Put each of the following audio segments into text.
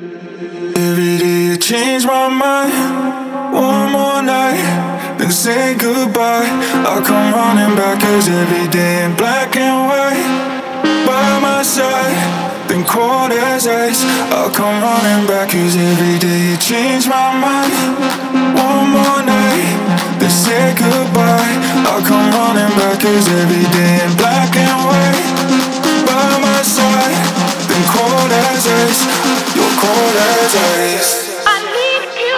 Every day you change my mind. One more night, then say goodbye. I'll come running back, 'cause every day in black and white by my side, then cold as ice. I'll come running back, 'cause every day you change my mind. One more night, then say goodbye. I'll come running back, 'cause every day in black and white by my side, then cold as ice. You're cold as ice. I need you.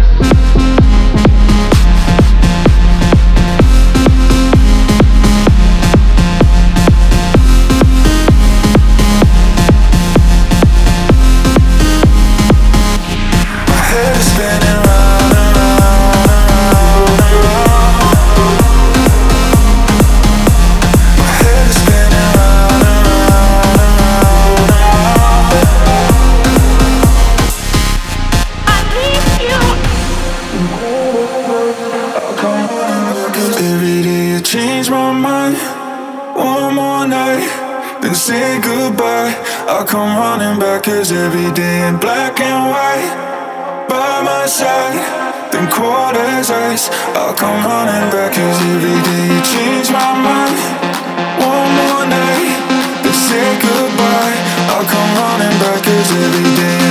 My head is spinning round and round and round and round. My head is spinning round and round and round and round. I need you. Every day you change my mind. One more night, then say goodbye. I'll come running back, 'cause every day in black and white by my side, then cold as ice. I'll come running back, 'cause every day you change my mind. One more night, then say goodbye. I'll come running back, 'cause every day